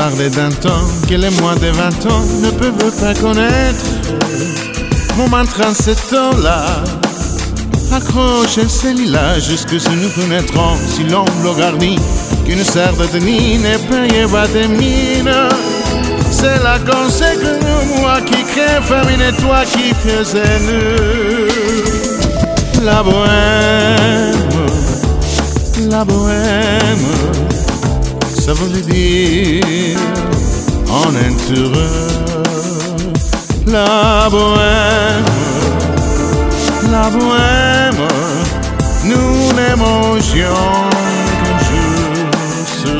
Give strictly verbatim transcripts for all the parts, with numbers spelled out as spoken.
parler d'un temps que les moins de vingt ans ne peuvent pas connaître. Mon mantra en ce temps-là, accroche ces lilas jusque si nous pénétrons si l'ombre garni qu'une serre de tenue ne paye pas de mine. C'est la conséquence de moi qui crée famine et toi qui faisais nous. La bohème, la bohème, ça veut dire on est heureux. La bohème, la bohème, nous ne mangeons qu'un jour sur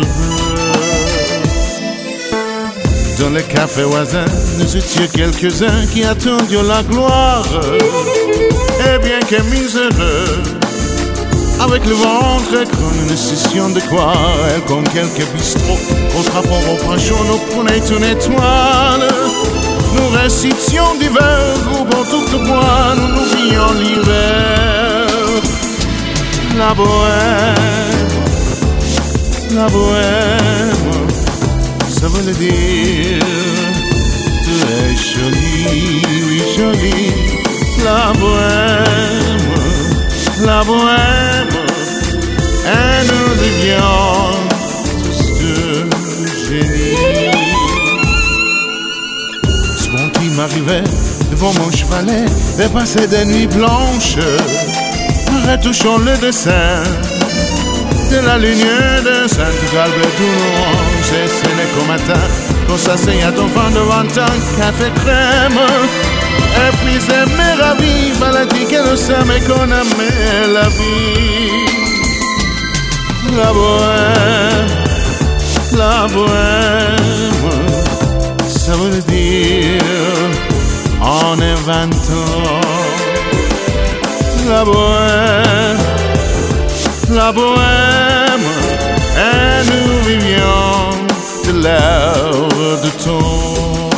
deux. Dans le café voisin, nous étions quelques-uns qui attendions la gloire. Et bien que miséreux, avec le ventre comme une session de quoi, et comme quelques bistrots, au trapport au panchon, nous prenaient une étoile. Nous récitions d'hiver, groupons tout bois, nous nous vions l'hiver. La bohème, la bohème, ça veut dire tu es jolie, oui jolie. La bohème, la bohème, et nous devions tous deux génies. Ce bon qui m'arrivait devant mon chevalet, de passer des nuits blanches, retouchant le dessin de la lumière de Saint-Albert d'Orange. Et ce n'est qu'au matin qu'on s'asseye à ton vent devant un café crème. Et puis c'est mes ravis, maladie que nous sommes et qu'on aimait la vie. La bohème, la bohème, ça veut dire on est vingt ans. La bohème, la bohème, et nous vivions de l'heure de temps.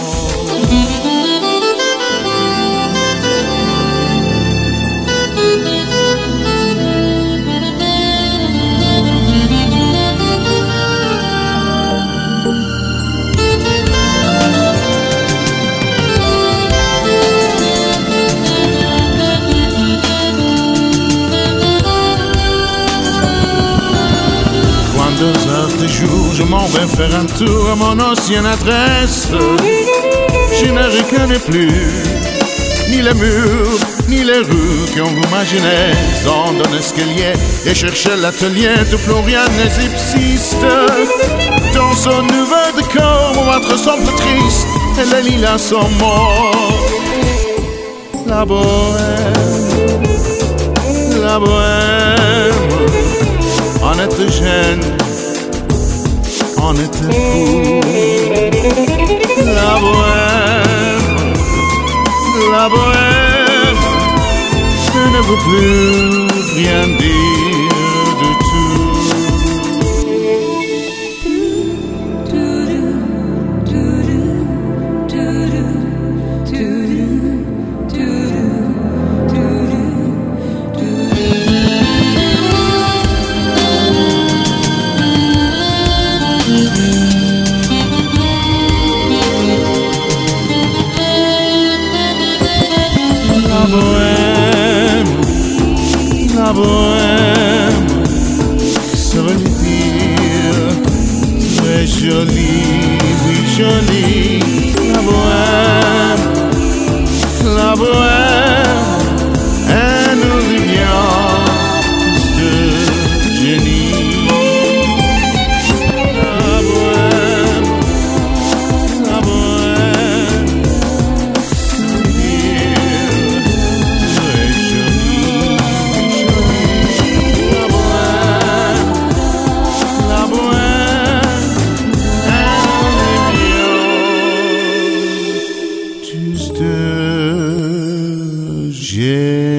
Deux heures de jour, je m'en vais faire un tour à mon ancienne adresse. Je ne reconnais plus ni les murs, ni les rues qu'on vous imaginait. Dans un escalier et chercher l'atelier de Florian Égyptiste. Dans son nouveau décor, mon ventre semble triste et les lilas sont morts. La bohème, la bohème, on était jeunes, on était fous. La bohème, la bohème, je ne veux plus rien dire du tout. La bohème, la bohème, ça veut dire très jolie, oui jolie. La bohème, la bohème, et nous devions tous deux génies. La bohème, la bohème, ça veut dire très jolie, oui jolie. La bohème, la bohème, et nous devions tous deux génies.